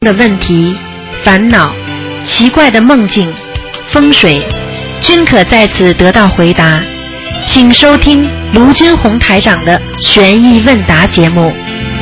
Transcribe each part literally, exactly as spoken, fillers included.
的问题、烦恼、奇怪的梦境、风水，均可在此得到回答。请收听卢军红台长的悬疑问答节目。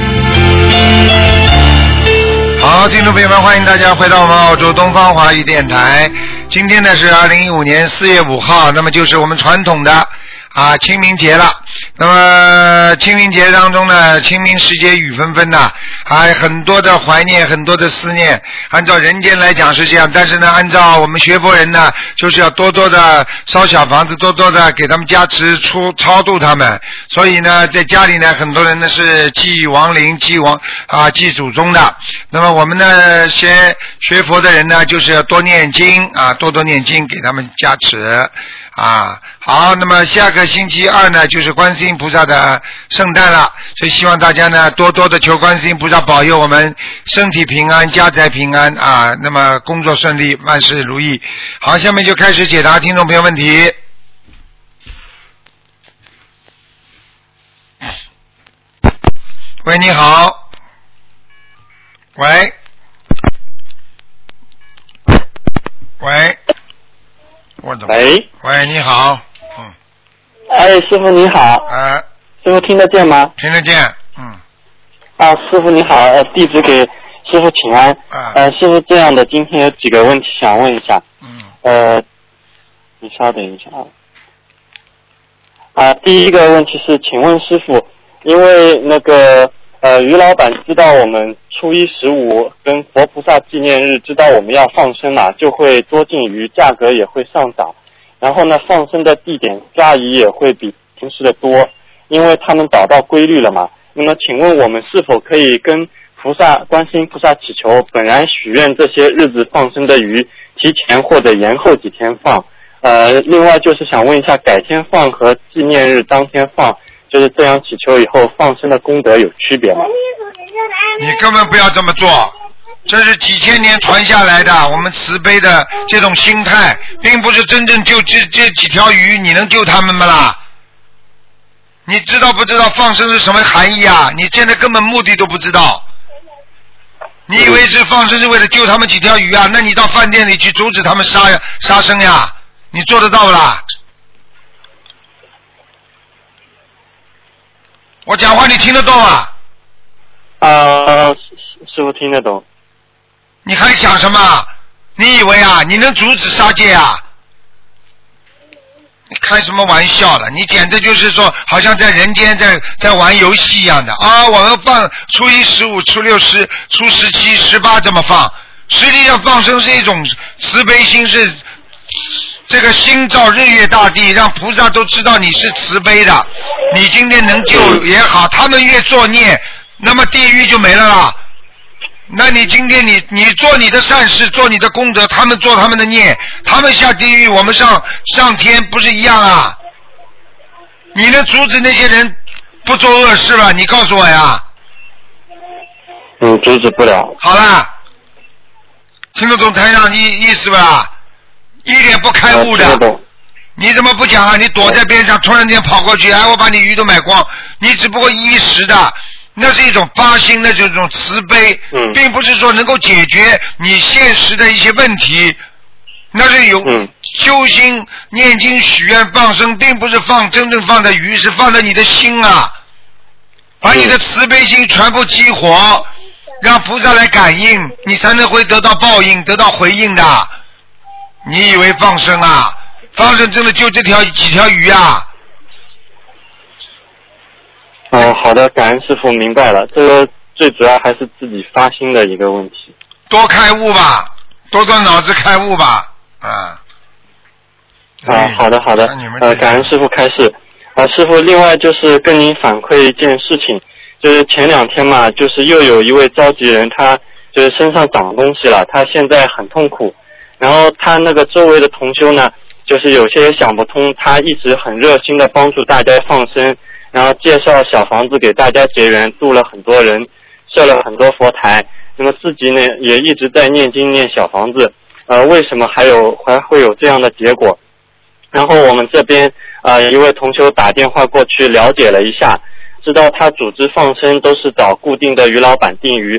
好，听众朋友们，欢迎大家回到我们澳洲东方华语电台。今天呢是二零一五年四月五号，那么就是我们传统的啊清明节了。那么清明节当中呢，清明时节雨纷纷呐，还很多的怀念，很多的思念。按照人间来讲是这样，但是呢，按照我们学佛人呢，就是要多多的烧小房子，多多的给他们加持出超度他们。所以呢，在家里呢，很多人呢是祭亡灵、祭亡啊祭祖宗的。那么我们呢，学学佛的人呢，就是要多念经啊，多多念经，给他们加持。啊，好，那么下个星期二呢，就是观世音菩萨的圣诞了，所以希望大家呢多多的求观世音菩萨保佑我们身体平安、家宅平安啊，那么工作顺利、万事如意。好，下面就开始解答听众朋友问题。喂，你好。喂。喂。我怎么？ 喂， 喂，你好，嗯。 哎，师傅你好。 呃。 师傅听得见吗？ 听得见，嗯。 啊，师傅你好，呃，弟子给师傅请安。 啊。 呃，师傅这样的，今天有几个问题想问一下。 嗯。 呃，你稍等一下啊。啊，第一个问题是，请问师傅，因为那个呃于老板知道我们初一十五跟佛菩萨纪念日知道我们要放生嘛，就会多进鱼，价格也会上涨，然后呢放生的地点抓鱼也会比平时的多，因为他们找到规律了嘛。那么请问我们是否可以跟菩萨观世音菩萨祈求，本来许愿这些日子放生的鱼提前或者延后几天放？呃，另外就是想问一下，改天放和纪念日当天放，就是这样祈求以后放生的功德有区别吗？ 你根本不要这么做，这是几千年传下来的，我们慈悲的这种心态，并不是真正救这这几条鱼，你能救他们吗啦？你知道不知道放生是什么含义啊？你现在根本目的都不知道，你以为是放生是为了救他们几条鱼啊？那你到饭店里去阻止他们杀杀生呀？你做得到不啦？我讲话你听得懂啊？ 呃，师傅听得懂。 你还想什么？你以为啊，你能阻止杀戒啊？你开什么玩笑了？你简直就是说，好像在人间在在玩游戏一样的啊！我们放初一、十五、初六、十、初十七、十八这么放，实际上放生是一种慈悲心，是这个心照日月大地，让菩萨都知道你是慈悲的。你今天能救也好，他们越作孽，那么地狱就没了啦。那你今天你你做你的善事，做你的功德，他们做他们的孽，他们下地狱，我们上上天，不是一样啊？你能阻止那些人不做恶事吧？你告诉我呀。 嗯，阻止不了。 好啦，听得懂台上意意思吧？一点不开悟的。 啊， 你怎么不讲啊？你躲在边上，突然间跑过去，哎，我把你鱼都买光，你只不过一时的。那是一种发心的这种慈悲， 嗯， 并不是说能够解决你现实的一些问题，那是有修心、念经、许愿、放生，并不是放真正放在鱼，是放在你的心啊，把你的慈悲心全部激活，让菩萨来感应，你才能会得到报应，得到回应的。你以为放生啊？放生真的就这条几条鱼啊？ 哦，好的，感恩师傅，明白了。这个最主要还是自己发心的一个问题。 多开悟吧，多多脑子开悟吧，啊。 啊，好的好的，呃，感恩师傅开示。啊，师傅，另外就是跟您反馈一件事情，就是前两天嘛，就是又有一位召集人，他就是身上长东西了，他现在很痛苦。然后他那个周围的同修呢，就是有些想不通，他一直很热心的帮助大家放生。然后介绍小房子给大家结缘，度了很多人，设了很多佛台。那么自己呢也一直在念经念小房子，呃，为什么还有还会有这样的结果？然后我们这边呃一位同修打电话过去了解了一下，知道他组织放生都是找固定的鱼老板定鱼，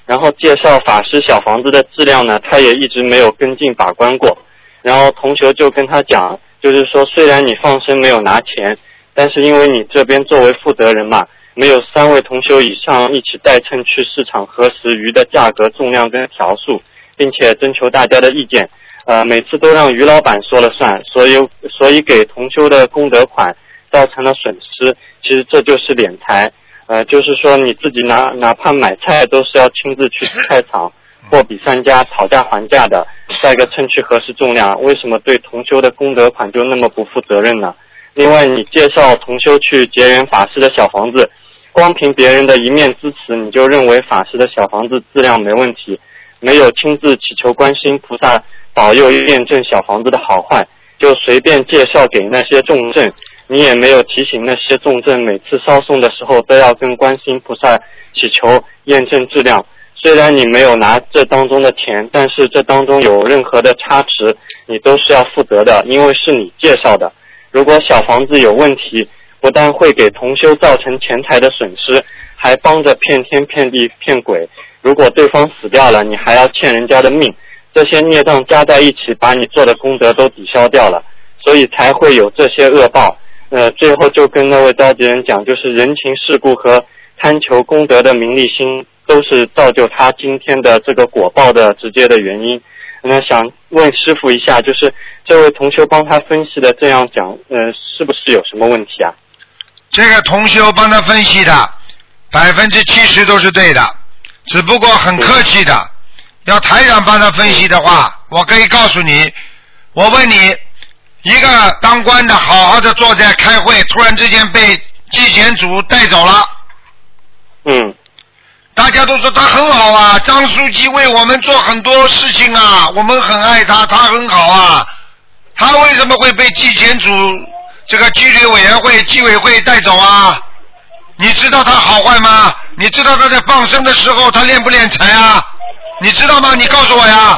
然后介绍法师小房子的质量呢，他也一直没有跟进把关过。然后同学就跟他讲，就是说虽然你放生没有拿钱，但是因为你这边作为负责人嘛，没有三位同修以上一起带称去市场核实鱼的价格、重量跟条数，并且征求大家的意见，呃，每次都让于老板说了算，所以所以给同修的功德款造成了损失。其实这就是敛财，呃，就是说你自己哪哪怕买菜都是要亲自去菜场或比三家讨价还价的，带个称去核实重量，为什么对同修的功德款就那么不负责任呢？另外，你介绍同修去结缘法师的小房子，光凭别人的一面之词，你就认为法师的小房子质量没问题，没有亲自祈求观世音菩萨保佑验证小房子的好坏，就随便介绍给那些众证，你也没有提醒那些众证每次烧送的时候都要跟观世音菩萨祈求验证质量。虽然你没有拿这当中的钱，但是这当中有任何的差池，你都是要负责的，因为是你介绍的。如果小房子有问题，不但会给同修造成钱财的损失，还帮着骗天骗地骗鬼。如果对方死掉了，你还要欠人家的命，这些孽障加在一起，把你做的功德都抵消掉了，所以才会有这些恶报。呃，最后就跟那位召集人讲，就是人情世故和贪求功德的名利心，都是造就他今天的这个果报的直接的原因。那想问师父一下，就是这位同修帮他分析的这样讲，呃，是不是有什么问题啊？ 这个同修帮他分析的百分之七十都是对的，只不过很客气的。要台长帮他分析的话，我可以告诉你，我问你，一个当官的好好的坐在开会，突然之间被纪检组带走了。 嗯。 大家都说他很好啊，张书记为我们做很多事情啊，我们很爱他，他很好啊，他为什么会被纪检组这个纪律委员会纪委会带走啊？你知道他好坏吗？你知道他在放生的时候他练不练财啊？你知道吗？你告诉我呀。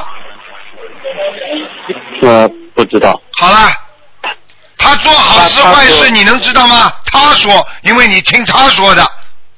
呃，不知道。 好了，他做好事坏事你能知道吗？他说，因为你听他说的。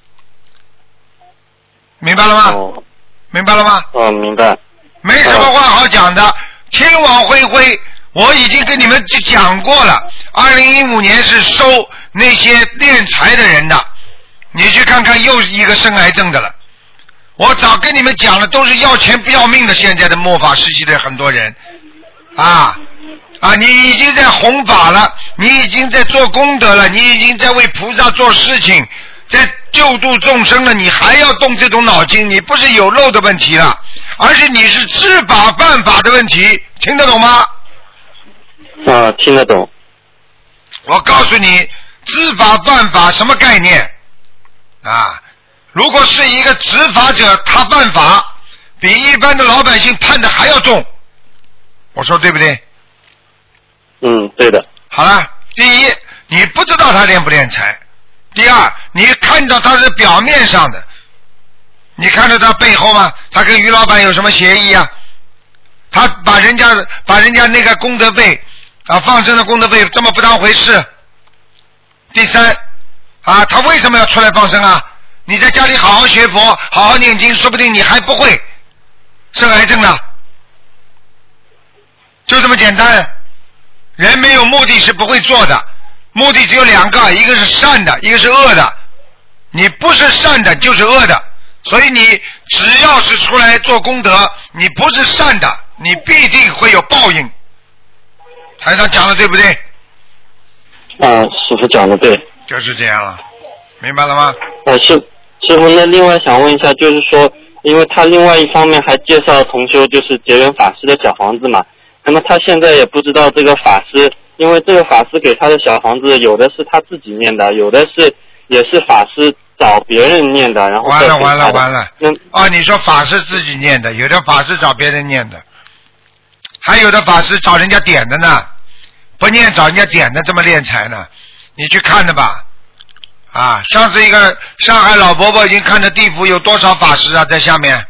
明白了吗？ 哦、 明白了吗？ 哦，明白。 没什么话好讲的，天网恢恢，我已经跟你们讲过了。二零一五年是收那些敛财的人的，你去看看又一个生癌症的了。我早跟你们讲了，都是要钱不要命的。现在的末法时期的很多人，啊啊，你已经在弘法了，你已经在做功德了，你已经在为菩萨做事情。在救度众生了，你还要动这种脑筋，你不是有漏的问题了，而是你是知法犯法的问题，听得懂吗？ 啊，听得懂。 我告诉你，知法犯法什么概念啊？如果是一个执法者，他犯法，比一般的老百姓判的还要重。我说对不对？ 嗯，对的。 好了，第一，你不知道他练不练财。第二，你看到他是表面上的，你看到他背后吗？他跟于老板有什么协议啊？他把人家把人家那个功德费啊，放生的功德费这么不当回事。第三啊，他为什么要出来放生啊？你在家里好好学佛，好好念经，说不定你还不会生癌症呢。就这么简单，人没有目的是不会做的。目的只有两个，一个是善的，一个是恶的。你不是善的就是恶的，所以你只要是出来做功德，你不是善的，你必定会有报应。台上讲的对不对？ 啊，师傅讲的对。 就是这样了，明白了吗？ 啊，师师傅，那另外想问一下，就是说，因为他另外一方面还介绍同修就是结缘法师的小房子嘛，那么他现在也不知道这个法师。因为这个法师给他的小房子，有的是他自己念的，有的是也是法师找别人念的，然后完了完了完了。 嗯， 哦，你说法师自己念的，有的法师找别人念的，还有的法师找人家点的呢，不念找人家点的，这么敛财呢？你去看的吧。啊，上次一个上海老伯伯已经看着地府有多少法师啊，在下面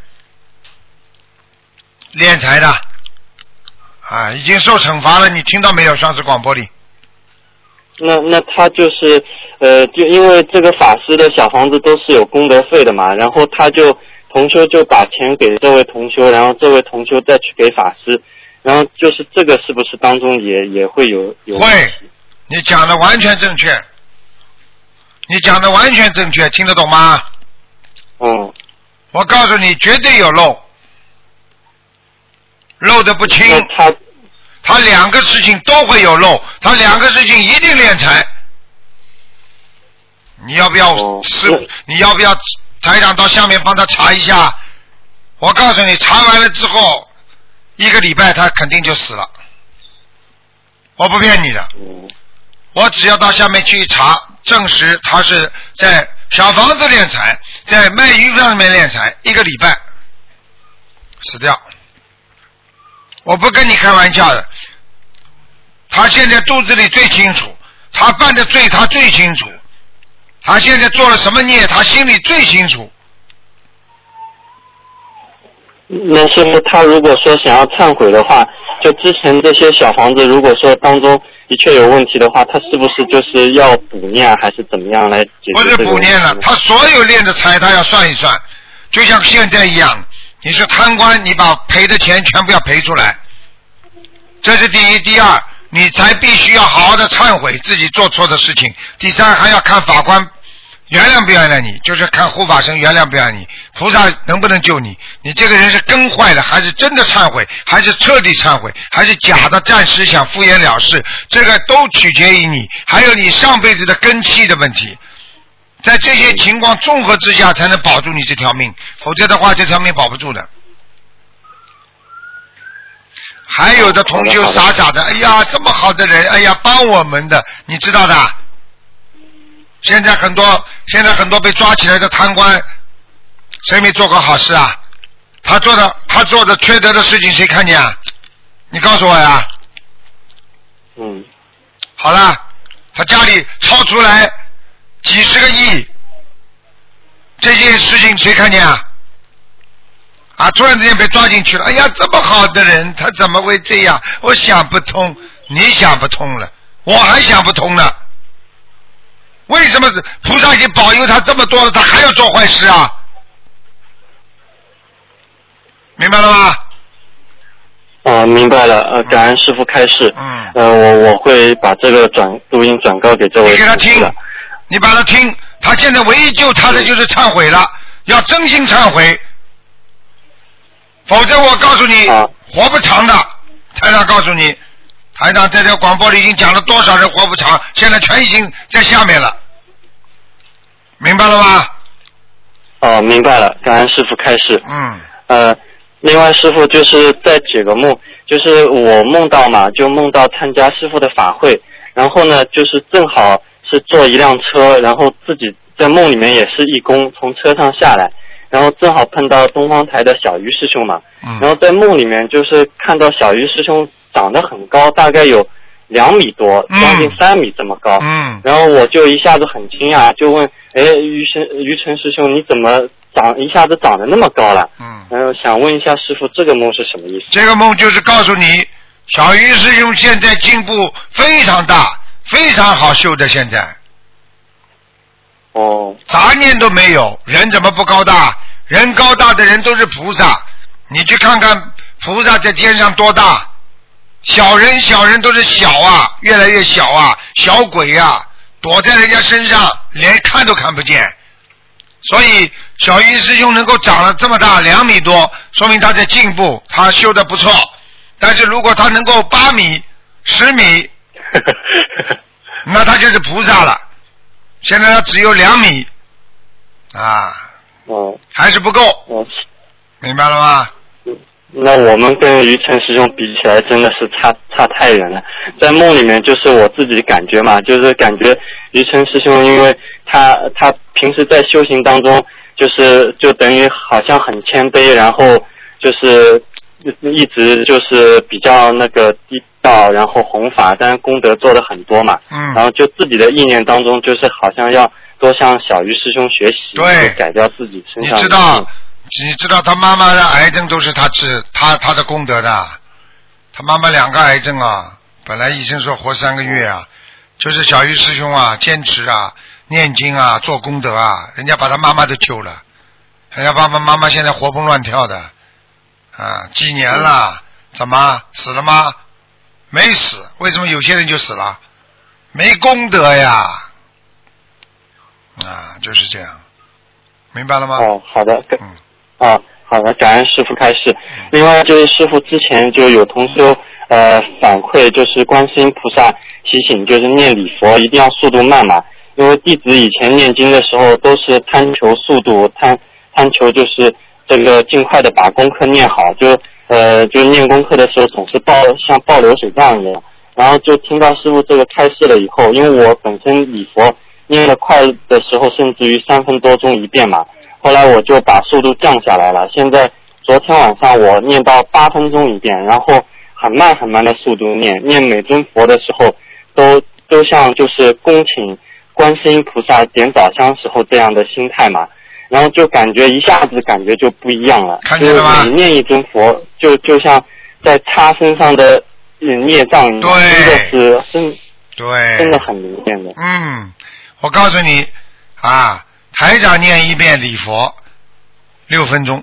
敛财的。啊，已经受惩罚了，你听到没有？上次广播里。 那那他就是呃，就因为这个法师的小房子都是有功德费的嘛，然后他就同修就把钱给这位同修，然后这位同修再去给法师，然后就是这个是不是当中也也会有有问题？ 会，你讲的完全正确，你讲的完全正确，听得懂吗？ 嗯。 我告诉你，绝对有漏，漏的不清。 他他两个事情都会有漏，他两个事情一定敛财。你要不要师、哦？你要不要台长到下面帮他查一下？我告诉你，查完了之后，一个礼拜他肯定就死了。我不骗你的，我只要到下面去查，证实他是在小房子敛财，在卖鱼上面敛财，一个礼拜死掉。我不跟你开玩笑的，他现在肚子里最清楚，他犯的罪他最清楚，他现在做了什么孽他心里最清楚。 那师傅，他如果说想要忏悔的话，就之前这些小房子如果说当中的确有问题的话，他是不是就是要补念还是怎么样来解决这个问题？ 不是补念了，他所有练的财他要算一算，就像现在一样，你是贪官，你把赔的钱全部要赔出来，这是第一。第二，你才必须要好好的忏悔自己做错的事情。第三，还要看法官原谅不原谅你，就是看护法神原谅不原谅你，菩萨能不能救你，你这个人是根坏了还是真的忏悔，还是彻底忏悔，还是假的暂时想敷衍了事，这个都取决于你，还有你上辈子的根气的问题，在这些情况综合之下才能保住你这条命，否则的话这条命保不住的。还有的同修傻傻的，哎呀这么好的人，哎呀帮我们的，你知道的，现在很多现在很多被抓起来的贪官，谁没做过好事啊？他做的他做的缺德的事情谁看见啊？你告诉我呀。 嗯。 好了，他家里超出来几十个亿，这件事情谁看见啊？啊！突然之间被抓进去了，哎呀，这么好的人，他怎么会这样？我想不通，你想不通了，我还想不通呢。为什么菩萨已经保佑他这么多了，他还要做坏事啊？明白了吗？ 哦，明白了。呃，感恩师父开示。 嗯。 呃，我我会把这个转录音转告给这位。 你给他听，你把他听，他现在唯一救他的就是忏悔了，要真心忏悔。否则我告诉你、啊、活不长的。台长告诉你，台长在这个广播里已经讲了多少人活不长，现在全已经在下面了，明白了吗？ 哦，明白了，感恩师父开示。 嗯。 呃，另外师父就是再解个梦，就是我梦到嘛，就梦到参加师父的法会，然后呢，就是正好是坐一辆车，然后自己在梦里面也是义工，从车上下来。然后正好碰到东方台的小鱼师兄嘛、嗯，然后在梦里面就是看到小鱼师兄长得很高，大概有两米多，将近三米这么高。 嗯。 然后我就一下子很惊讶，就问：哎，于晨于晨师兄，你怎么长一下子长得那么高了？ 嗯。 然后想问一下师父，这个梦是什么意思？ 这个梦就是告诉你，小鱼师兄现在进步非常大，非常好修的现在。 哦， 杂念都没有，人怎么不高大？人高大的人都是菩萨，你去看看菩萨在天上多大，小人小人都是小啊，越来越小啊，小鬼啊，躲在人家身上连看都看不见。所以小鱼师兄能够长了这么大，两米多，说明他在进步，他修得不错。但是如果他能够八米、十米，那他就是菩萨了。现在他只有两米，啊， 哦， 还是不够， 哦， 明白了吗？ 那我们跟于晨师兄比起来，真的是差差太远了。在梦里面，就是我自己感觉嘛，就是感觉于晨师兄，因为他他平时在修行当中，就是就等于好像很谦卑，然后就是一直就是比较那个低调，然后弘法，但是功德做的很多嘛。 嗯。 然后就自己的意念当中，就是好像要多向小鱼师兄学习， 对， 改掉自己身上的。 你知道，你知道他妈妈的癌症都是他治，他他的功德的。他妈妈两个癌症啊，本来医生说活三个月啊，就是小鱼师兄啊，坚持啊，念经啊，做功德啊，人家把他妈妈都救了。 人家爸爸妈妈现在活蹦乱跳的啊，几年了，怎么死了吗？没死，为什么有些人就死了？没功德呀，啊，就是这样，明白了吗？ 哦，好的， 嗯， 啊，好的，感恩师父开示。另外就是师父之前就有同修呃反馈，就是观世音菩萨提醒，就是念礼佛一定要速度慢嘛，因为弟子以前念经的时候都是贪求速度，贪贪求就是这个尽快的把功课念好，就呃就念功课的时候总是报像报流水账一样。然后就听到师父这个开示了以后，因为我本身礼佛念得快的时候，甚至于三分多钟一遍嘛，后来我就把速度降下来了。现在昨天晚上我念到八分钟一遍，然后很慢很慢的速度念，念每尊佛的时候，都都像就是恭请观世音菩萨点早香时候这样的心态嘛，然后就感觉一下子感觉就不一样了。 看见了吗？ 每念一尊佛，就就像在擦身上的孽障一样， 对， 真的是真对， 真的很明显的。 嗯，我告诉你啊，台长念一遍礼佛六分钟。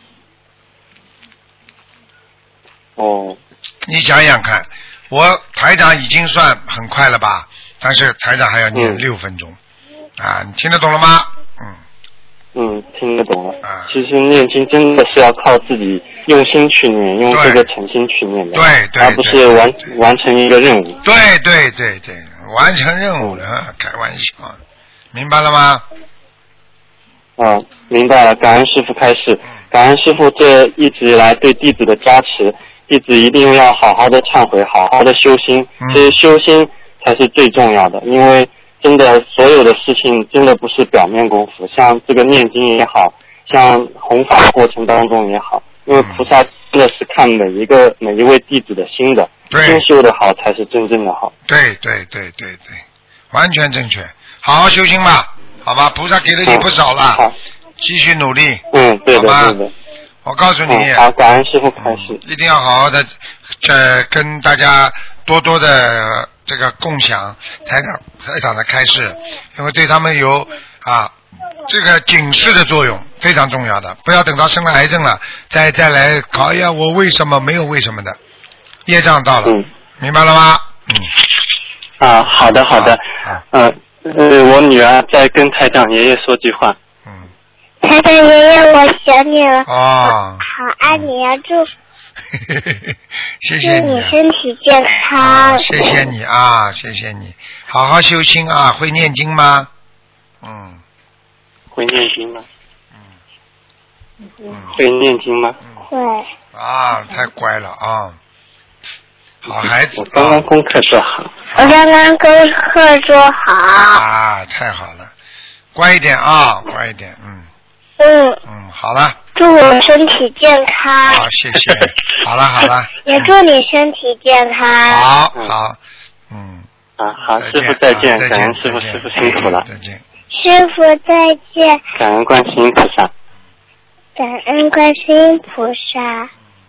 哦。 你想想看，我台长已经算很快了吧？但是台长还要念六分钟，嗯、啊，你听得懂了吗？嗯。 嗯，听得懂了。 啊， 其实念经真的是要靠自己用心去念，用这个诚心去念的， 对对， 而不是完完成一个任务。 对对对对，完成任务了，嗯、开玩笑，明白了吗？ 啊，明白了。感恩师父开示，感恩师父这一直以来对弟子的加持，弟子一定要好好的忏悔，好好的修心。 嗯、 其实修心才是最重要的，因为真的所有的事情真的不是表面功夫，像这个念经也好，像弘法过程当中也好，因为菩萨真的是看每一个每一位弟子的心的，心修的好才是真正的好。 对对对对对，完全正确，好好修心吧，好吧，菩萨给了你不少了， 好， 继续努力。 嗯，对的对的。 我告诉你， 嗯、好，感恩师父开示、 嗯，一定要好好的，呃，跟大家多多的这个共享台长台长的开示，因为对他们有啊这个警示的作用，非常重要的。不要等到生了癌症了，再再来考，哎呀，我为什么没有为什么的，业障到了， 嗯， 明白了吗？嗯。 啊，好的好的，嗯、啊呃，呃，我女儿在跟台长爷爷说句话。 台长爷爷，我想你了。 哦。 好爱你啊，祝。 谢谢你、啊。 祝你身体健康、 啊。谢谢你啊，谢谢你，好好修心啊，会念经吗？嗯。 会念经吗？ 嗯。嗯。 会念经吗？ 会。 啊，太乖了啊，好孩子。 我刚刚功课做好。 我刚刚功课做好。 啊，太好了，乖一点啊，乖一点，嗯。 嗯。 嗯，好了。 祝我身体健康。 好，谢谢。好了好了。 也祝你身体健康。 好好，嗯。 啊，好，师傅再见，感恩师傅，师傅辛苦了。 再见。 师傅再见。 感恩观世音菩萨。 感恩观世音菩萨。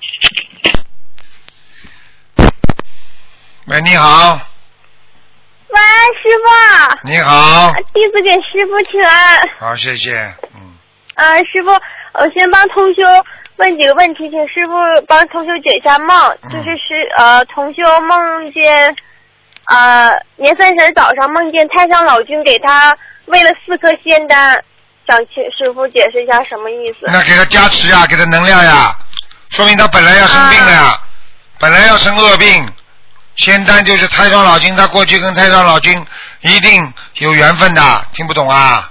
喂，你好。 喂，师傅。 你好。 弟子给师傅请安。 好，谢谢。嗯。 呃，师傅，我先帮同修问几个问题，请师傅帮同修解一下梦。嗯、就是是呃，同修梦见呃年三十早上梦见太上老君给他喂了四颗仙丹，想请师傅解释一下什么意思。 那给他加持呀，给他能量呀，说明他本来要生病了呀，啊、本来要生恶病。仙丹就是太上老君，他过去跟太上老君一定有缘分的，听不懂啊？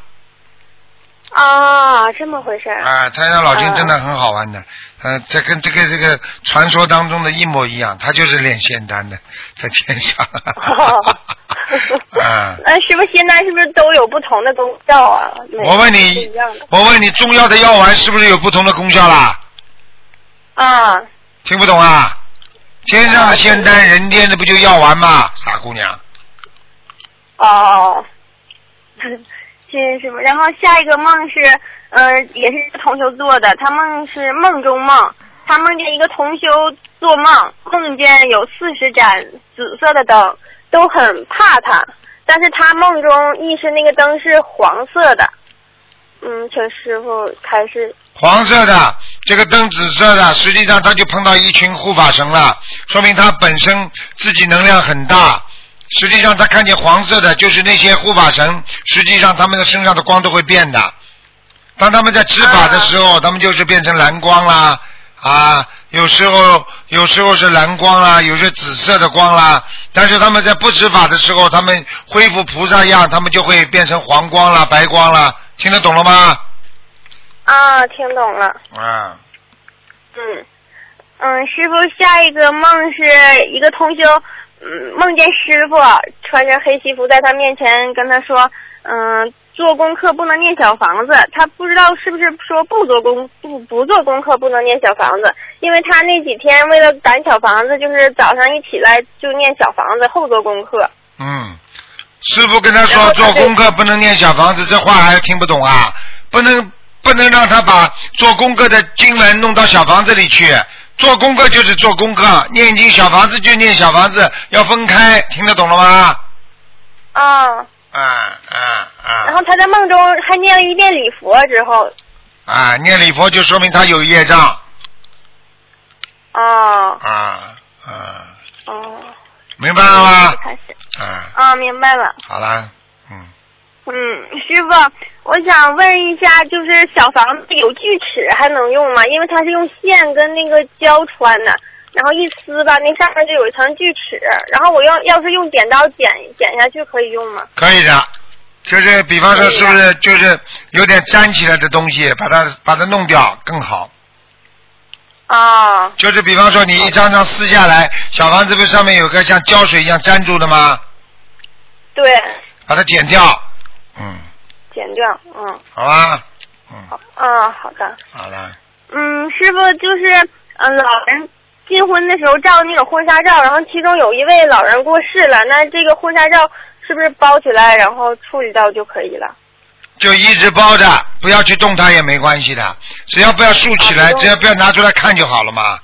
啊，这么回事啊！太上老君真的很好玩的，呃，这跟这个这个传说当中的一模一样，他就是炼仙丹的，在天上。 哦、 啊！ 呃，师傅，仙丹是不是都有不同的功效啊？ 我问你，我问你，中药的药丸是不是有不同的功效啦？ 啊！ 听不懂啊？天上的仙丹，人间的不就药丸吗？傻姑娘。 哦。谢谢师傅。然后下一个梦是，呃，也是同修做的。他梦是梦中梦，他梦见一个同修做梦，梦见有四十盏紫色的灯，都很怕他，但是他梦中意识那个灯是黄色的。 嗯，请师傅开示。 黄色的，这个灯紫色的，实际上他就碰到一群护法神了，说明他本身自己能量很大。实际上他看见黄色的，就是那些护法神，实际上他们的身上的光都会变的。当他们在执法的时候，啊、他们就是变成蓝光啦，啊，有时候有时候是蓝光啦，有些紫色的光啦。但是他们在不执法的时候，他们恢复菩萨样，他们就会变成黄光啦、白光啦。听得懂了吗？ 啊，听懂了。 啊。 嗯嗯，师傅，下一个梦是一个同修，嗯，梦见师傅穿着黑西服在他面前跟他说，嗯。做功课不能念小房子，他不知道是不是说不做功不不做功课不能念小房子，因为他那几天为了赶小房子，就是早上一起来就念小房子，后做功课。 嗯，师傅跟他说做功课不能念小房子，这话还听不懂啊？不能不能让他把做功课的经文弄到小房子里去，做功课就是做功课，念经小房子就念小房子，要分开，听得懂了吗？ 啊。 啊啊啊！ 然后他在梦中还念了一遍礼佛之后， 啊，念礼佛就说明他有业障。 哦。 啊啊。 哦。 明白了吗？ 开始。 啊。 啊，明白了。 好了，嗯。 嗯，师傅，我想问一下，就是小房子有锯齿还能用吗？因为它是用线跟那个胶穿的。然后一撕吧，那上面就有一层锯齿，然后我要要是用剪刀剪剪下去可以用吗？ 可以的，就是比方说是不是就是有点粘起来的东西，把它把它弄掉更好。 啊。 就是比方说你一张张撕下来，小房子不是上面有个像胶水一样粘住的吗？ 对。 把它剪掉，嗯。 剪掉，嗯。 好吧，嗯。 好，啊，好的。 好了。 嗯，师傅就是嗯、呃，老人。结婚的时候照那种婚纱照，然后其中有一位老人过世了，那这个婚纱照是不是包起来然后处理掉就可以了？ 就一直包着，不要去动它也没关系的，只要不要竖起来，只要不要拿出来看就好了嘛。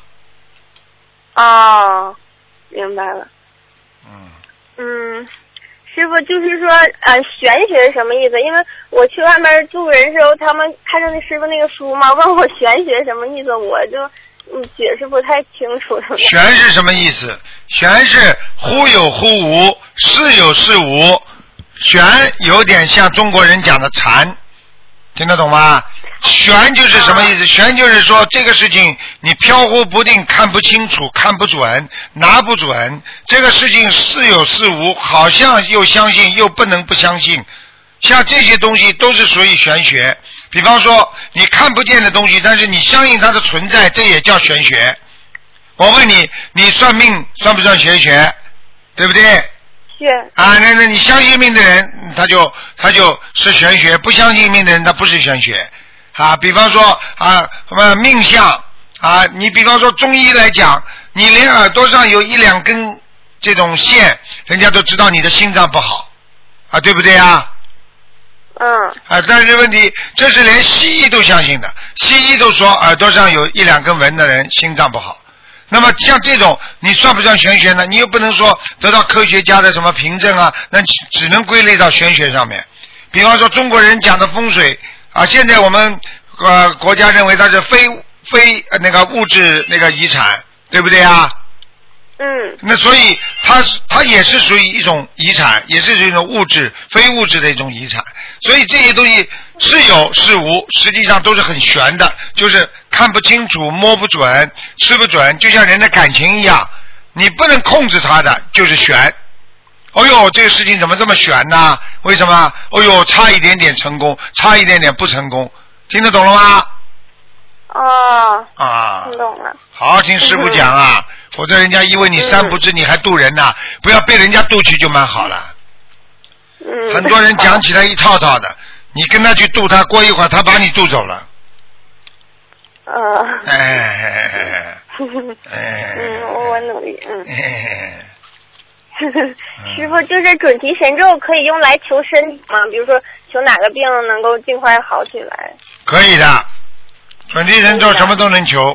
哦，明白了。 嗯。 嗯，师傅就是说，呃，玄学是什么意思？因为我去外面住人的时候，他们看着那师傅那个书嘛，问我玄学什么意思，我就。嗯，解释不太清楚。 玄是什么意思？玄是忽有忽无，是有是无。玄有点像中国人讲的禅，听得懂吗？玄就是什么意思？玄就是说这个事情你飘忽不定，看不清楚，看不准，拿不准。这个事情是有是无，好像又相信又不能不相信。像这些东西都是属于玄学。比方说你看不见的东西，但是你相信它的存在，这也叫玄学。我问你，你算命算不算玄学？对不对？ 是。 啊，那那你相信命的人，他就他就是玄学；不相信命的人，他不是玄学。啊，比方说啊，什么命相啊，你比方说中医来讲，你连耳朵上有一两根这种线，人家都知道你的心脏不好，啊，对不对啊？ 嗯。 啊，但是问题，这是连西医都相信的，西医都说耳朵上有一两根纹的人心脏不好。那么像这种，你算不算玄学呢？你又不能说得到科学家的什么凭证啊，那只能归类到玄学上面。比方说中国人讲的风水啊，现在我们呃国家认为它是非非呃那个物质那个遗产，对不对啊？ 嗯。 那所以它它也是属于一种遗产，也是属于一种物质非物质的一种遗产。所以这些东西是有是无，实际上都是很玄的，就是看不清楚、摸不准、吃不准，就像人的感情一样，你不能控制它的，就是玄。哦呦，这个事情怎么这么玄呢？为什么？哦呦，差一点点成功，差一点点不成功，听得懂了吗？ 哦。 啊。 听懂了。 好好听师傅讲啊，嗯、否则人家以为你三不知，你还渡人呢，不要被人家渡去就蛮好了。 嗯。 很多人讲起来一套套的，你跟他去渡他，过一会儿他把你渡走了。 呃。 哎哎哎哎。嗯，我努力，嗯。 哎。 师傅，就是准提神咒可以用来求身体吗？比如说求哪个病能够尽快好起来？ 可以的，准提神咒什么都能求。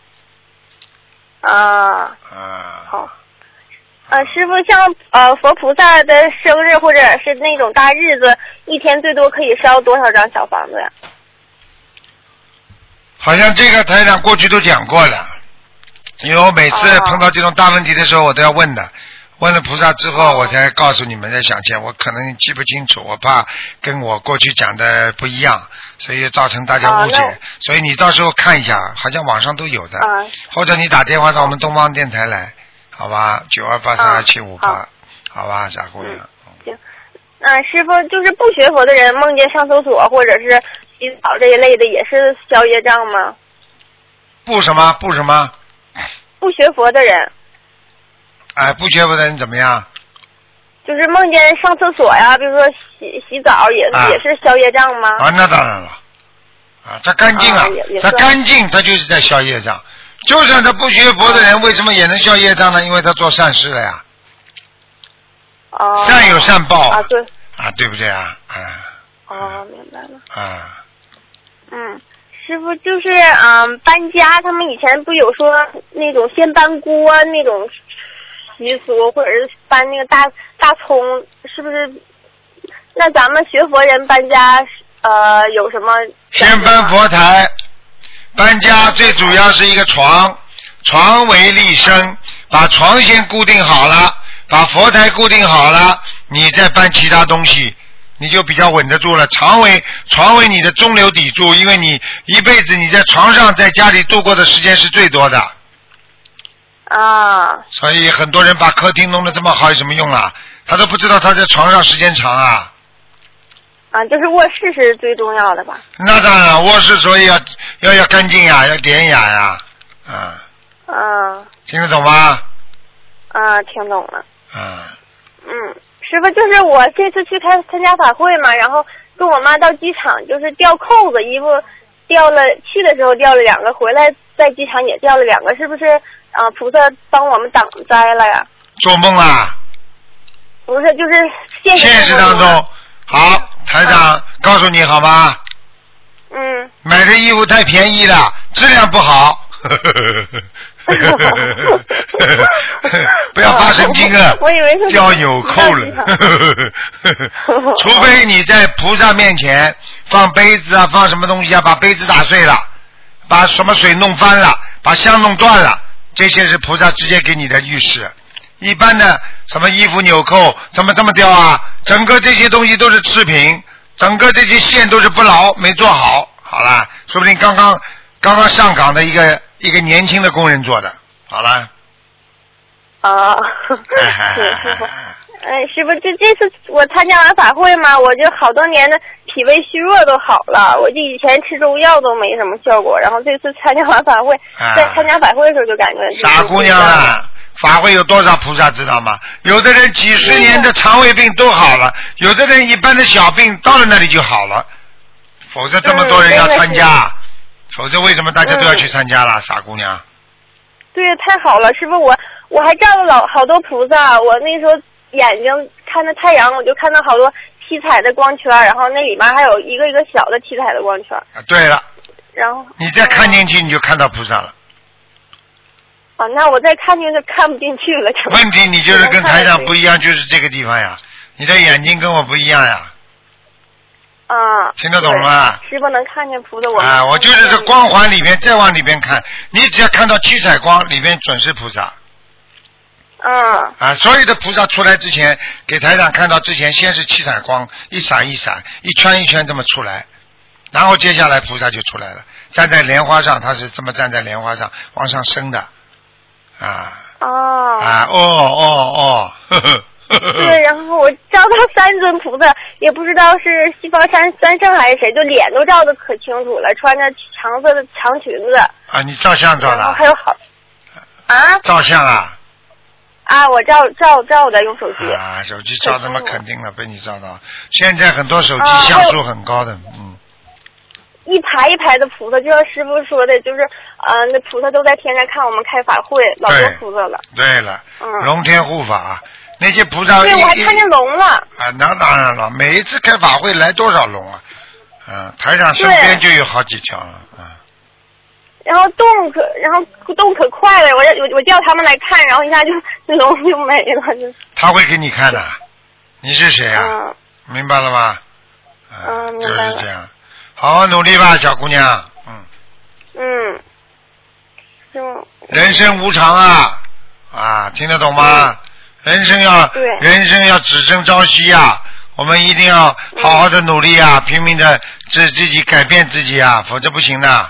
啊。 啊。 好。呃，师傅，像呃佛菩萨的生日或者是那种大日子，一天最多可以烧多少张小房子呀？ 好像这个台长过去都讲过了，因为我每次碰到这种大问题的时候，我都要问的。问了菩萨之后，我才告诉你们在想前，我可能记不清楚，我怕跟我过去讲的不一样，所以造成大家误解。 啊、 所以你到时候看一下，好像网上都有的， 啊、 或者你打电话到我们东方电台来，好吧？九二八三二七五八，好吧，傻姑娘。 行，嗯、呃，师傅，就是不学佛的人梦见上厕所或者是洗澡这一类的，也是消业障吗？ 不什么不什么？ 不学佛的人。 哎，不学佛的人怎么样？ 就是梦见上厕所呀，比如说洗洗澡也、啊、也是消业障吗？ 啊，那当然了，啊，他干净啊，啊他干净，他就是在消业障。就算他不学佛的人，为什么也能消业障呢？因为他做善事了呀。 哦。 善有善报。 啊，对。 啊，对不对啊？啊。 哦，明白了。 啊。 嗯。师傅就是嗯搬家，他们以前不有说那种先搬锅那种习俗，或者是搬那个大大葱，是不是？那咱们学佛人搬家呃有什么？ 先搬佛台，搬家最主要是一个床，床为立身，把床先固定好了，把佛台固定好了，你再搬其他东西。你就比较稳得住了，床为床为你的中流砥柱，因为你一辈子你在床上在家里度过的时间是最多的啊。 所以很多人把客厅弄得这么好有什么用啊？他都不知道他在床上时间长啊。 啊，就是卧室是最重要的吧？ 那当然，卧室所以要要要干净呀，要典雅呀，啊。 啊。 听得懂吗？ 啊，听懂了。 啊。 嗯。师傅，就是我这次去开参加法会嘛，然后跟我妈到机场，就是掉扣子，衣服掉了，去的时候掉了两个，回来在机场也掉了两个，是不是啊、呃？菩萨帮我们挡灾了呀？ 做梦啊？ 不是，就是现实现实当中。好，台长、啊、告诉你好吗？ 嗯。 买的衣服太便宜了，质量不好。不要发神经啊！ 我以为是掉纽扣了。除非你在菩萨面前放杯子啊，放什么东西啊，把杯子打碎了，把什么水弄翻了，把香弄断了，这些是菩萨直接给你的预示。一般的什么衣服纽扣怎么这么掉啊？整个这些东西都是次品，整个这些线都是不牢，没做好。好了，说不定刚刚刚刚上岗的一个一个年轻的工人做的。好了。 啊，是师傅。哎，师傅，这这次我参加完法会嘛，我就好多年的脾胃虚弱都好了。我就以前吃中药都没什么效果，然后这次参加完法会，啊、在参加法会的时候就感觉。 傻姑娘啊！法会有多少菩萨知道吗？有的人几十年的肠胃病都好了，有的人一般的小病到了那里就好了。否则这么多人要参加，嗯、否则为什么大家都要去参加了？嗯、傻姑娘。 对，太好了，师傅，我我还照了老好多菩萨，我那时候眼睛看着太阳，我就看到好多七彩的光圈，然后那里面还有一个一个小的七彩的光圈。 啊，对了。 然后。 你再看进去，你就看到菩萨了。 哦，那我再看进去看不进去了。 问题你就是跟台长不一样，就是这个地方呀，你的眼睛跟我不一样呀。 啊， 听得懂吗？ 师傅能看见菩萨，我啊，我就是这光环里面再往里边看，你只要看到七彩光里面准是菩萨。 嗯。 啊，所有的菩萨出来之前，给台长看到之前，先是七彩光一闪一闪，一圈一圈这么出来，然后接下来菩萨就出来了，站在莲花上，他是这么站在莲花上往上升的。啊。 哦。 啊，哦哦哦，呵呵。 对，然后我照到三尊菩萨，也不知道是西方三三圣还是谁，就脸都照得可清楚了，穿着长色的长裙子。 啊，你照相照的？ 然后还有好啊？ 照相啊？ 啊，我照照照的，用手机。 啊，手机照的嘛，肯定了，被你照到。现在很多手机像素很高的，啊、嗯。 一排一排的菩萨，就像师傅说的，就是呃，那菩萨都在天上看我们开法会，老多菩萨了。 对了， 嗯， 龙天护法，那些菩萨。 对，我还看见龙了。 啊，那当然了，每一次开法会来多少龙啊？嗯，台上身边就有好几条了，啊。 然后动可，然后动可快了，我我我叫他们来看，然后一下就龙就没了，就。 他会给你看的，你是谁啊？ 嗯。 明白了吗？ 嗯，明白了。 就是这样。好好努力吧，小姑娘。嗯。 嗯，是吗？ 人生无常啊啊，听得懂吗？人生要对人生要只争朝夕啊，我们一定要好好的努力啊，拼命的自自己改变自己啊，否则不行的。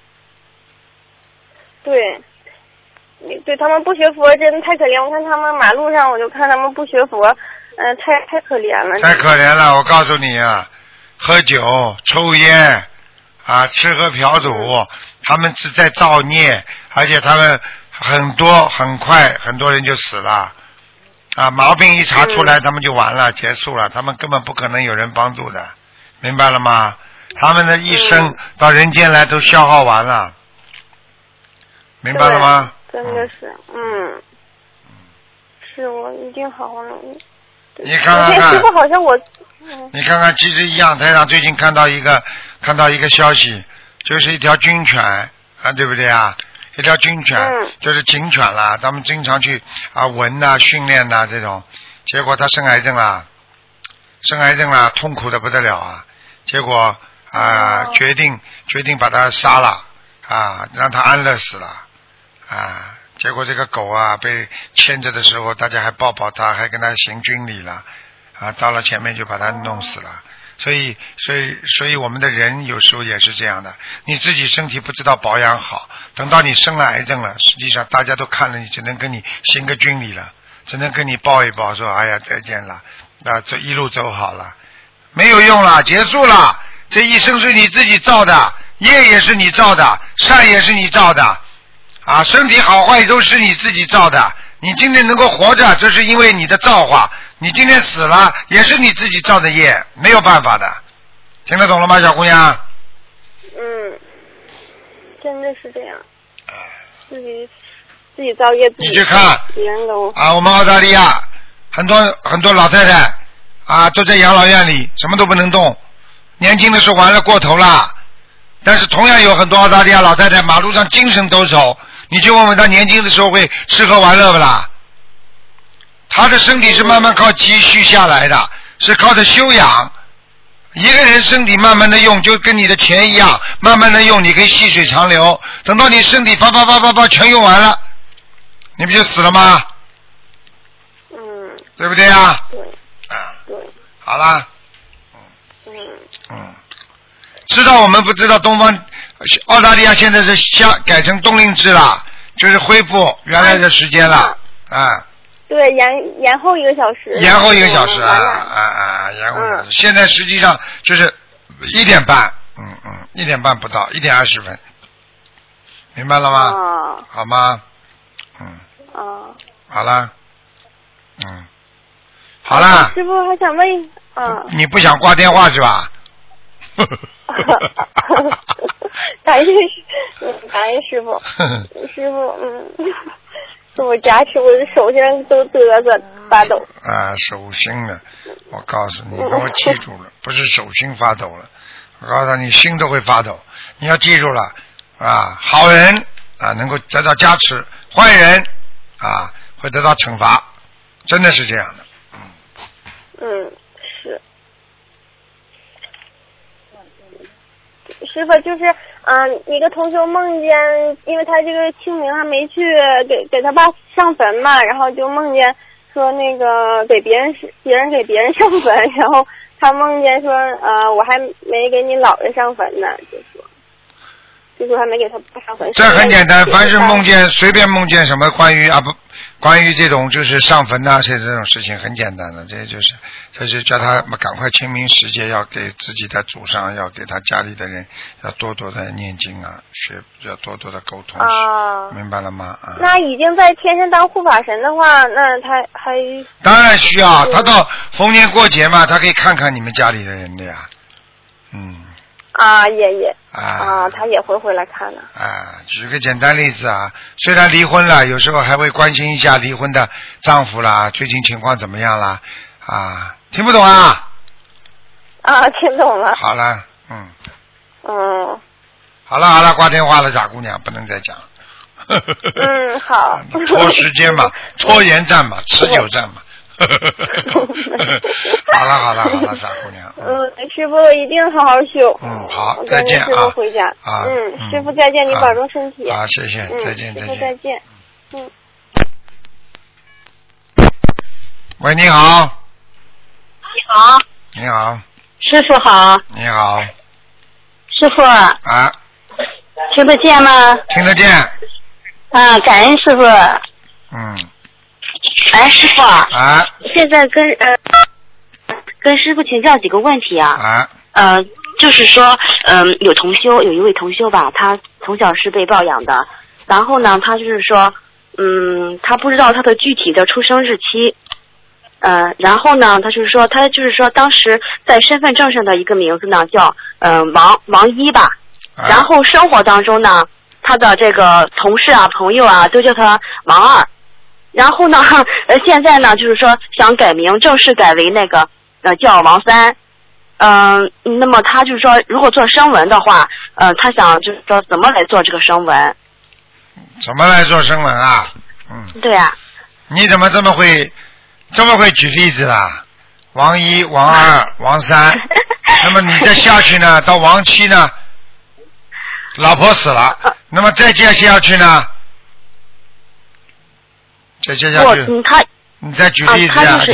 对，对他们不学佛真的太可怜。我看他们马路上，我就看他们不学佛，嗯、呃，太太可怜了。 太可怜了，我告诉你啊，喝酒、抽烟啊，吃喝嫖赌，他们是在造孽，而且他们很多很快很多人就死了啊，毛病一查出来，他们就完了，结束了，他们根本不可能有人帮助的，明白了吗？他们的一生到人间来都消耗完了，明白了吗？ 真的是，嗯，是我一定好好努力。 你看看看， 师傅好像我，嗯、 你看看，其实一样。台长最近看到一个看到一个消息，就是一条军犬啊，对不对啊？一条军犬、 嗯、 就是警犬啦，他们经常去啊闻呐、训练呐这种，结果他生癌症了，生癌症了，痛苦的不得了啊！结果啊、哦、决定决定把他杀了啊，让他安乐死了啊。结果这个狗啊被牵着的时候，大家还抱抱它，还跟它行军礼了啊，到了前面就把它弄死了。所以，所以，所以我们的人有时候也是这样的，你自己身体不知道保养好，等到你生了癌症了，实际上大家都看了你，只能跟你行个军礼了，只能跟你抱一抱，说哎呀再见了，啊这一路走好了，没有用了，结束了，这一生是你自己造的，业也是你造的，善也是你造的。啊，身体好坏都是你自己造的。你今天能够活着，这是因为你的造化；你今天死了，也是你自己造的业，没有办法的。听得懂了吗，小姑娘？ 嗯，真的是这样。自己自己造业自己。 你去看， 别人都啊，我们澳大利亚很多很多老太太啊，都在养老院里，什么都不能动。年轻的时候玩了过头了，但是同样有很多澳大利亚老太太马路上精神抖擞。你就问问他年轻的时候会吃喝玩乐不啦？他的身体是慢慢靠积蓄下来的，是靠着修养。一个人身体慢慢的用，就跟你的钱一样，慢慢的用，你可以细水长流。等到你身体啪啪啪啪啪全用完了，你不就死了吗？ 嗯。 对不对啊？ 对。 啊。 对。 好啦。 嗯。 嗯。知道我们不知道东方？澳大利亚现在是下改成冬令制了，就是恢复原来的时间了啊。 对，延延后一个小时。 延后一个小时啊啊啊！延后一个小时。现在实际上就是一点半，嗯嗯，一点半不到，一点二十分，明白了吗？ 哦。 好吗？嗯。 哦。 好了。嗯。好了。 师傅还想问，嗯。 你不想挂电话是吧？ 感谢师，感恩师傅，师傅，嗯，是我加持，我的手现在都嘚瑟发抖。 啊，手心了，我告诉你，给我记住了，不是手心发抖了，我告诉你，心都会发抖。你要记住了啊，好人啊能够得到加持，坏人啊会得到惩罚，真的是这样的。嗯。 嗯，是。师傅就是，嗯、呃，一个同学梦见，因为他这个清明还没去给给他爸上坟嘛，然后就梦见说那个给别人别人给别人上坟，然后他梦见说，呃，我还没给你姥爷上坟呢，就说，就说还没给他爸上坟。 这很简单，凡是梦见随便梦见什么关于啊不。关于这种就是上坟呐、啊，这这种事情很简单的，这就是这就叫他赶快清明时节要给自己的祖上，要给他家里的人要多多的念经啊，学要多多的沟通， 啊， 明白了吗？啊， 那已经在天上当护法神的话，那他还当然需要，他到逢年过节嘛，他可以看看你们家里的人的呀，嗯。 啊，也也啊, 啊，他也会回来看的。 啊，举个简单例子啊，虽然离婚了，有时候还会关心一下离婚的丈夫啦，最近情况怎么样啦？啊，听不懂啊？ 啊，听懂了。 好了，嗯。 嗯。 好了好了，挂电话了，傻姑娘，不能再讲。 嗯，好。 拖时间嘛，拖延战嘛，持久战嘛。 好了好了好了，傻姑娘。 嗯，师傅一定好好修。 嗯，好，再见啊。 师傅回家。 啊。 嗯，师傅再见，你保重身体。 啊，谢谢， 嗯、 再见再见。 师傅再见。嗯。 喂，你好。 你好。 你好。 师傅好。 你好。 师傅。 啊。 听得见吗？ 听得见。 啊，感恩师傅。 嗯。 哎，师傅。 啊。 现在跟呃跟师傅请教几个问题啊。 啊。 呃，就是说，嗯、呃，有同修，有一位同修吧，他从小是被抱养的，然后呢，他就是说，嗯，他不知道他的具体的出生日期。呃，然后呢，他就是说，他就是说，当时在身份证上的一个名字呢叫呃王王一吧， 啊、 然后生活当中呢，他的这个同事啊、朋友啊都叫他王二，然后呢，呃，现在呢就是说想改名，正式改为那个呃叫王三，嗯、呃，那么他就是说，如果做声纹的话，呃，他想就是说怎么来做这个声纹？ 怎么来做声纹啊？嗯。 对啊。 你怎么这么会？这么会举例子啦，王一、王二、王三，那么你再下去呢，到王七呢，老婆死了，那么再接下去呢，再接下去， 嗯，他， 你再举例子呀、啊。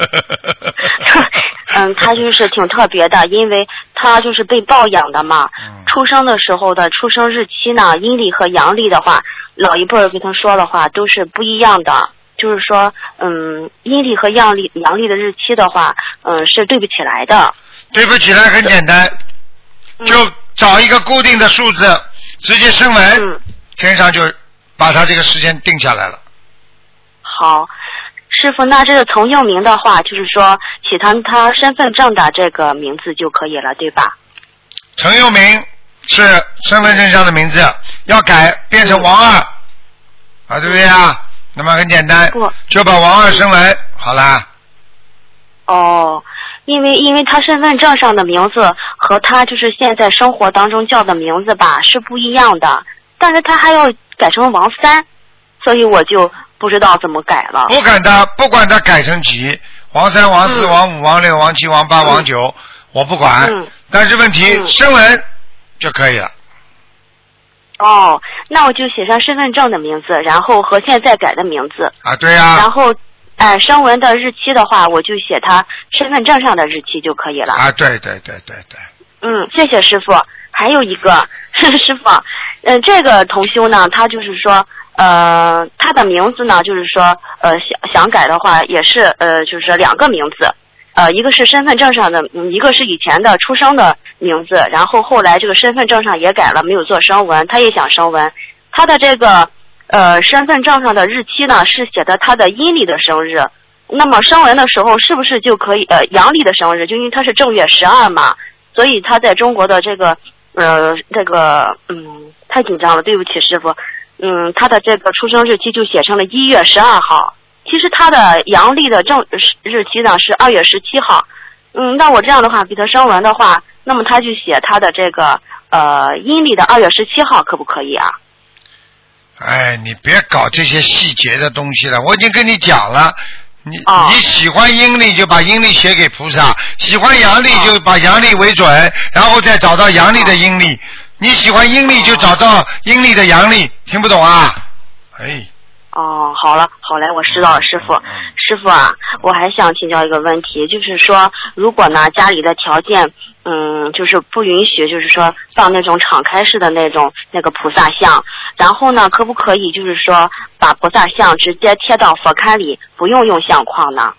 嗯，他就是挺特别的，因为他就是被抱养的嘛。嗯、出生的时候的出生日期呢，阴历和阳历的话，老一辈儿跟他说的话都是不一样的。就是说，嗯，阴历和阳历阳历的日期的话，嗯，是对不起来的。 对不起来很简单， 嗯、 就找一个固定的数字，直接升文，嗯、天上就把他这个时间定下来了。 好，师傅，那这个从幼名的话，就是说写他他身份证的这个名字就可以了，对吧？ 陈幼名是身份证上的名字，要改变成王二，嗯、啊，对不对啊？那么很简单，就把王二升为好啦。 哦，因为因为他身份证上的名字和他就是现在生活当中叫的名字吧是不一样的，但是他还要改成王三，所以我就不知道怎么改了。 不管他不管他改成几，王三、王四、 嗯、 王五、王六、王七、王八、王九，嗯、我不管。嗯、但是问题、嗯、声纹就可以了。 哦，那我就写上身份证的名字，然后和现在改的名字。 啊，对呀、啊。 然后，呃，声纹的日期的话，我就写他身份证上的日期就可以了。 啊，对对对对对。 嗯，谢谢师傅。还有一个师傅，嗯、呃，这个同修呢，他就是说，呃，他的名字呢，就是说，呃，想想改的话，也是呃，就是两个名字。呃，一个是身份证上的，嗯，一个是以前的出生的名字，然后后来这个身份证上也改了，没有做声纹，他也想声纹。他的这个呃身份证上的日期呢是写的他的阴历的生日，那么声纹的时候是不是就可以呃阳历的生日？就因为他是正月十二嘛，所以他在中国的这个呃这个嗯太紧张了，对不起师傅，嗯他的这个出生日期就写成了一月十二号。其实他的阳历的正日期呢是二月十七号，嗯，那我这样的话给他声纹的话，那么他就写他的这个呃阴历的二月十七号，可不可以啊？ 哎，你别搞这些细节的东西了，我已经跟你讲了，你、哦、你喜欢阴历就把阴历写给菩萨，喜欢阳历就把阳历为准，哦、然后再找到阳历的阴历，哦、你喜欢阴历就找到阴历的阳历，听不懂啊？哎。 哦，好了好嘞，我知道了，师傅。师傅啊，我还想请教一个问题，就是说，如果呢家里的条件，嗯，就是不允许，就是说放那种敞开式的那种那个菩萨像，然后呢，可不可以就是说把菩萨像直接贴到佛龛里，不用用相框呢？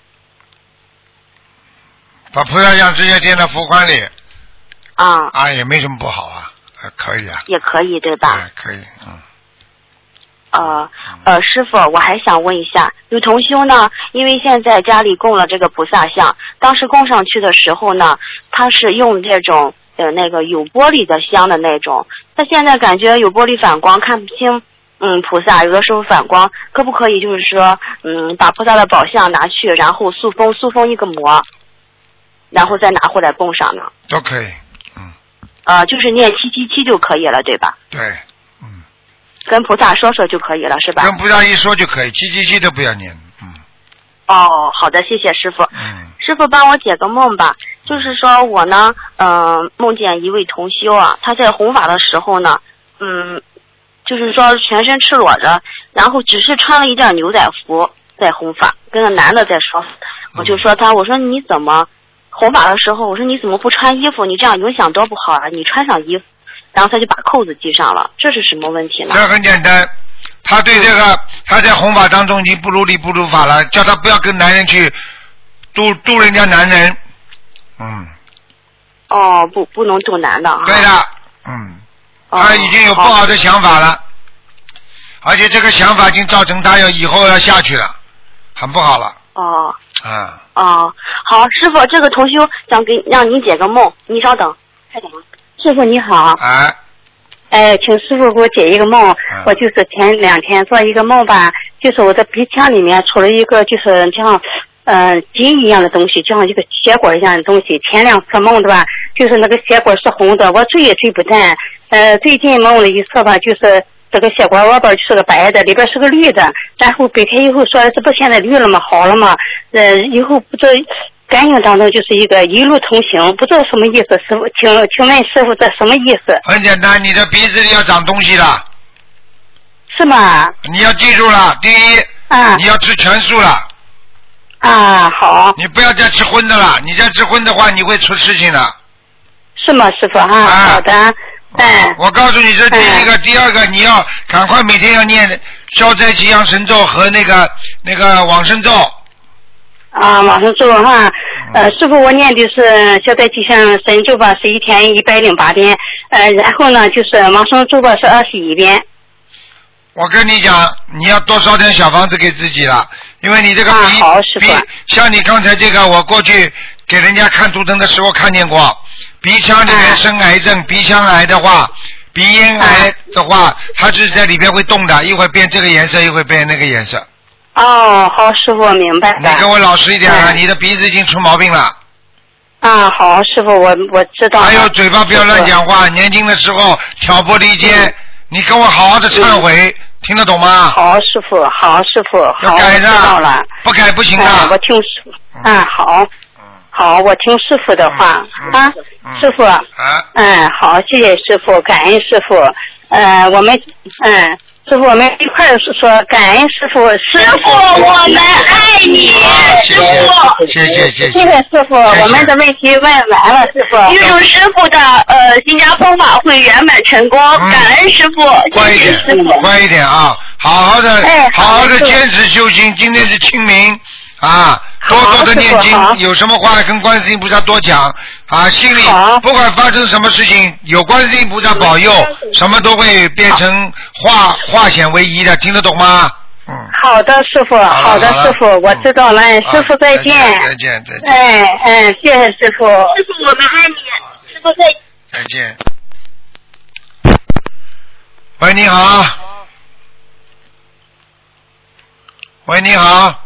把菩萨像直接贴到佛龛里。 啊。 啊，也没什么不好啊，还可以啊。 也可以，对吧？ 哎，可以，嗯。 呃呃，师傅，我还想问一下，有同修呢，因为现在家里供了这个菩萨像，当时供上去的时候呢，他是用这种呃那个有玻璃的香的那种，他现在感觉有玻璃反光，看不清，嗯，菩萨有的时候反光，可不可以就是说，嗯，把菩萨的宝像拿去，然后塑封塑封一个膜，然后再拿回来供上呢？ 都可以，嗯。 呃，就是念七七七就可以了，对吧？ 对。 跟菩萨说说就可以了，是吧？ 跟菩萨一说就可以，七七七都不要念，嗯。 哦，好的，谢谢师傅。 嗯。 师傅帮我解个梦吧，就是说我呢，嗯、呃，梦见一位同修啊，他在弘法的时候呢，嗯，就是说全身赤裸着，然后只是穿了一件牛仔服在弘法，跟个男的在说，我就说他，我说你怎么弘法的时候，我说你怎么不穿衣服？你这样影响多不好啊！你穿上衣服，然后他就把扣子系上了，这是什么问题呢？ 这很简单。他对这个，他在弘法当中已经不如理不如法了，叫他不要跟男人去度度人家男人，嗯。 哦，不，不能度男的哈。 对的，嗯，他已经有不好的想法了，哦、而且这个想法已经造成他要以后要下去了，很不好了。 哦。 啊。 哦，好，师傅，这个同修想给让您解个梦，你稍等，快点。 师傅你好。 哎。 哎，请师傅给我解一个梦。嗯、我就是前两天做一个梦吧，就是我的鼻腔里面出了一个就是像呃筋一样的东西，就像一个血管一样的东西。前两次梦对吧，就是那个血管是红的，我追也追不淡。呃，最近梦了一次吧，就是这个血管外边就是个白的，里边是个绿的。然后白开以后说这不现在绿了吗？好了吗？呃，以后不知道。感应当中就是一个一路同行，不知道什么意思，师傅，请请问师傅这什么意思？ 很简单，你的鼻子里要长东西了。 是吗？ 你要记住了，第一， 啊， 你要吃全素了。 啊，好。 你不要再吃荤的了，你再吃荤的话，你会出事情的。 是吗，师傅啊？啊好的。哎。 我告诉你，这第一个，哎、第二个，你要赶快每天要念消灾吉祥神咒和那个那个往生咒。 啊，往生咒哈，呃，师傅，我念的是消灾吉祥神咒吧，是一天一百零八遍，呃，然后呢，就是往生咒吧是二十一遍。 我跟你讲，你要多烧点小房子给自己了，因为你这个鼻、 啊、好师傅鼻，像你刚才这个，我过去给人家看图腾的时候看见过，鼻腔里面生癌症，啊、鼻腔癌的话，鼻咽癌的话，啊、它是在里边会动的，一会儿变这个颜色，一会儿变那个颜色。 哦，好，师傅明白了。 你跟我老实一点啊！嗯、你的鼻子已经出毛病了。 啊，好，师傅，我我知道了。 还有嘴巴不要乱讲话，年轻的时候挑拨离间，嗯、你跟我好好的忏悔，嗯、听得懂吗？ 好，师傅，好，师傅， 要改的， 知道了， 不改不行的。 哎、我听师傅，啊，好， 嗯、 好，我听师傅的话、 嗯、 啊， 嗯、 师傅， 啊， 嗯，好，谢谢师傅，感恩师傅，呃，我们，嗯。师傅，我们一块儿说感恩师傅。 师傅，我们爱你，师傅。 谢谢谢谢。 谢谢师傅，我们的问题问完了，师傅。 预祝师傅的呃新加坡法会圆满成功， 嗯、 感恩师傅， 乖一点， 师傅， 乖一点啊，好好的， 哎、 好好的坚持修行。今天是清明啊，多多的念经，有什么话跟观世音菩萨多讲啊，心里不管发生什么事情，有观世音菩萨保佑，什么都会变成化化险为夷的，听得懂吗？嗯。 好的，师傅，好的，师傅，我知道了，嗯、师傅再见。 再见，再见。 哎哎，谢谢师傅。 师傅，我们爱你，师傅再见。 再见。喂，你好。喂，你好。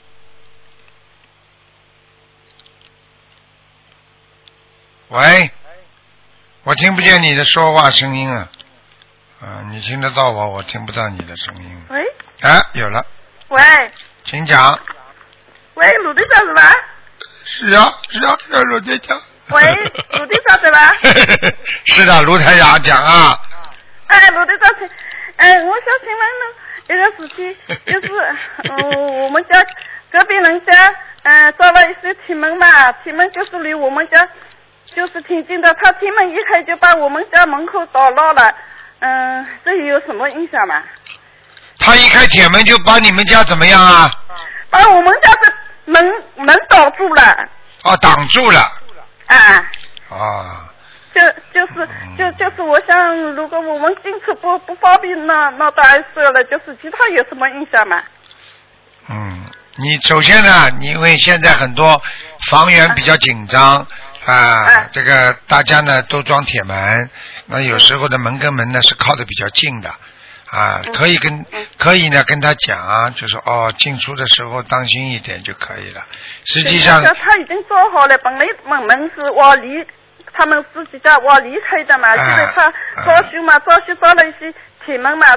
喂，我听不见你的说话声音啊，啊，你听得到我，我听不到你的声音。 喂。 哎，有了。 喂。 请讲。 喂，陆队长是吧？ 是啊，是啊，是陆队长。 喂，陆队长对吧？ 是的，卢台长讲啊。 哎，陆队长，哎，我想请问呢一个事情，就是嗯，我们家隔壁人家嗯造了一些铁门嘛，铁门就是离我们家。就是挺近的，他铁门一开就把我们家门口挡牢了，嗯，这有什么影响吗？ 他一开铁门就把你们家怎么样啊？ 把我们家的门门挡住了。 哦，挡住了。 啊。 啊。 就就是就就是我想，如果我们进出不不方便，那那当然是了。就是其他有什么影响吗？ 嗯，你首先呢，你因为现在很多房源比较紧张。啊, 啊，这个大家呢都装铁门，那有时候的门跟门呢是靠的比较近的，啊，可以跟可以呢跟他讲，就说哦进出的时候当心一点就可以了。实际上他已经做好了，本来门门是往离他们自己家往离开的嘛，现在他装修嘛，装修装了一些铁门嘛，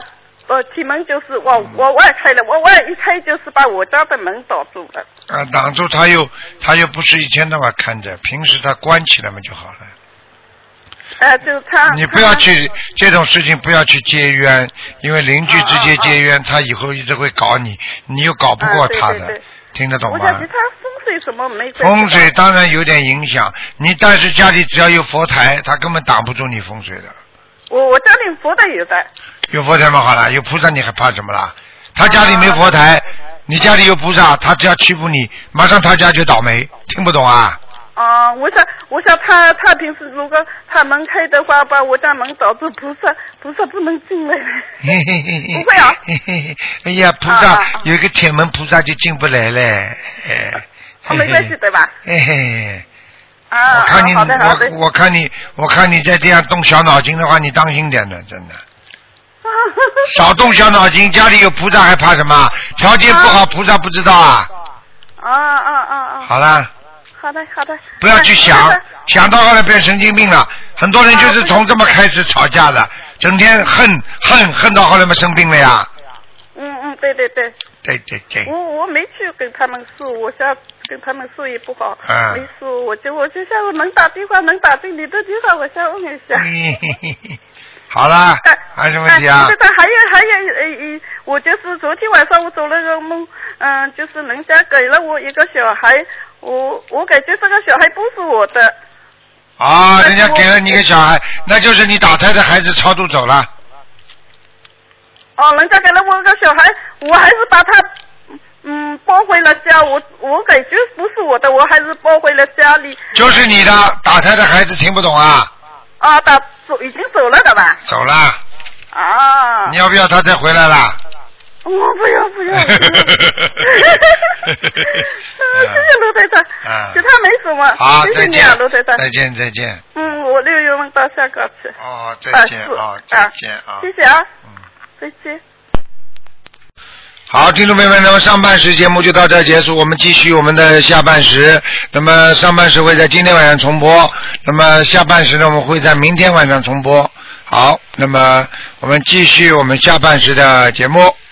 呃，启蒙就是往往外开了，往外一开就是把我家的门挡住了。 啊，挡住他又他又不是一天到晚看着，平时他关起来嘛就好了。 呃，就他。 你不要去这种事情，不要去结冤，因为邻居之间结冤，他以后一直会搞你，你又搞不过他的， 啊、对对对听得懂吗？ 我想其他风水什么没。 风水当然有点影响，你但是家里只要有佛台，他根本挡不住你风水的。 我我家里佛台有的。 有佛台嘛好了，有菩萨你还怕什么啦？他家里没佛台，你家里有菩萨，他只要欺负你，马上他家就倒霉，听不懂啊？ 啊、呃，我想，我想他他平时如果他门开的话，把我家门挡住，菩萨菩萨不能进来。 嘿嘿嘿嘿不会啊。 嘿嘿哎呀，菩萨、啊、有一个铁门，菩萨就进不来了。哎， 哦，没关系对吧？ 嘿嘿。 啊， 我看你， 好的好的我我看你，我看你再这样动小脑筋的话，你当心点的，真的。少动小脑筋，家里有菩萨还怕什么？条件不好，菩萨不知道啊。 啊啊啊啊！ 好了。 好的好的。 不要去想，想到后来变神经病了。很多人就是从这么开始吵架的，整天恨恨恨到后来嘛生病了呀。 嗯嗯，对对对。 对对对。 我我没去跟他们说，我想跟他们说也不好， 嗯、 没说，我就我就想我能打电话能打进你的电话，我想问一下。 嘿嘿嘿好了，还有什么问题啊？ 对对，还有还有呃呃，我就是昨天晚上我做了个梦，嗯、呃，就是人家给了我一个小孩，我我感觉这个小孩不是我的。 啊，人家给了你一个小孩，那就是你打胎的孩子超度走了。 哦，人家给了我一个小孩，我还是把他嗯抱回了家，我我感觉不是我的，我还是抱回了家里。 就是你的打胎的孩子，听不懂啊？ 啊，打走已经走了的吧？ 走了。 啊。 你要不要他再回来了？ 我不要不要。不要谢谢卢台长。啊。其他没什么。 好， 谢谢你啊，卢台长。 再见再见。 嗯，我六月份到香港去。 哦，再见啊，再见啊。 谢谢啊。嗯。再见。 好，听众朋友们，那么上半时节目就到这儿结束，我们继续我们的下半时。那么上半时会在今天晚上重播，那么下半时呢，我们会在明天晚上重播。好，那么我们继续我们下半时的节目。